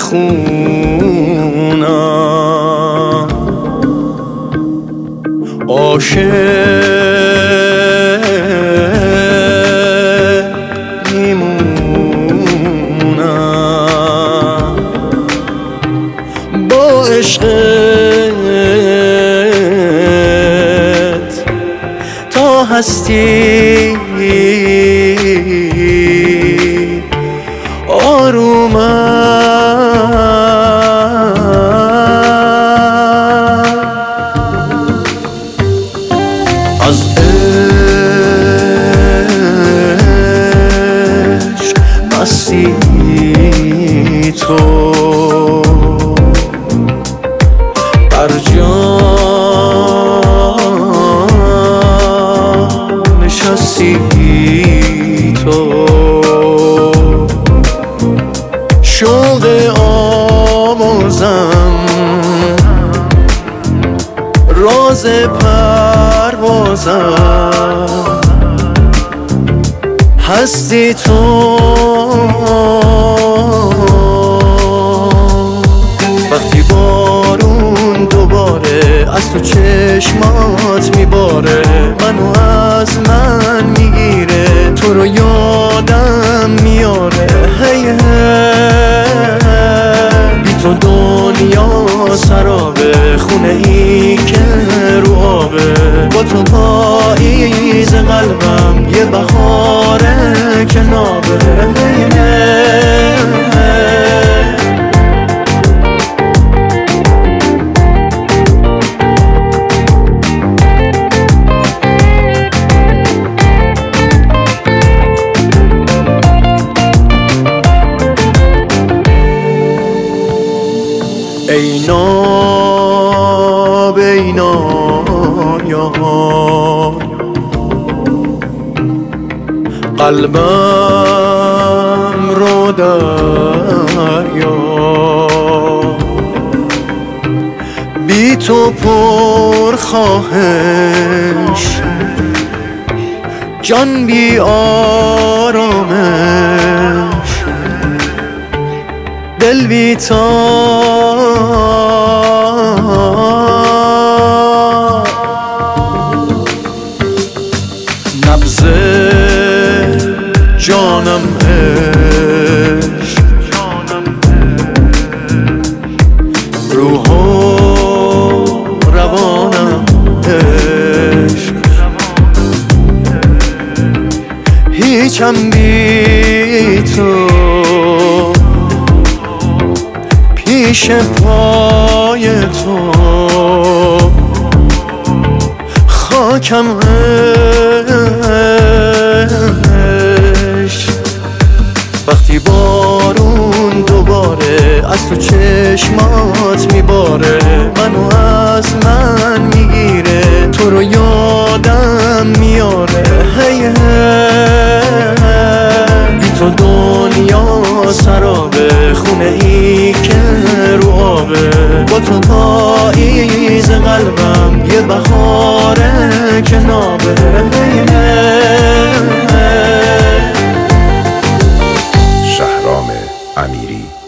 بخونم، عاشق میمونم با عشقت تا هستی از عشق مستی تو بر جان نشستی تو، شوق آموزم راز پروازم هستی تو. وقتی بارون دوباره از تو چشمات میباره، منو از من میگیره، تو رو یادم میاره. هی بی تو دنیا سرابه، خونه ای که رو آبه، با تو پاییز قلبم یه بهاره که نابه. ای نابینایان قلبم رو دریا، بی تو پر خواهش جان بی آرامش، دل بی نبض جانم عشق، روح و روانم عشق، هیچم بی تو پیش پای تو، خاکم عشق. وقتی بارون دوباره از تو چشمات میباره، منو از من میگیره، تو رو یادم میاره. هی بی تو دنیا سرابه، خونه ای که رو آبه، با تو پاییز قلبم یه بهاره که نابه. شهرام امیری